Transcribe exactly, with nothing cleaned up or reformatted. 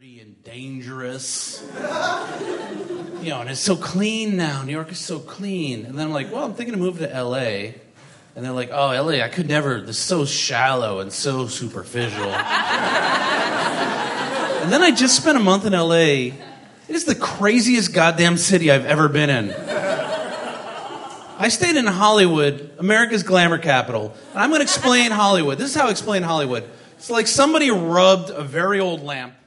dirty and dangerous. You know, and it's so clean now. New York is so clean. And then I'm like, well, I'm thinking of moving to L A. And they're like, oh, L A, I could never. This is so shallow and so superficial. And then I just spent a month in L A. It is the craziest goddamn city I've ever been in. I stayed in Hollywood, America's glamour capital. And I'm going to explain Hollywood. This is how I explain Hollywood. It's like somebody rubbed a very old lamp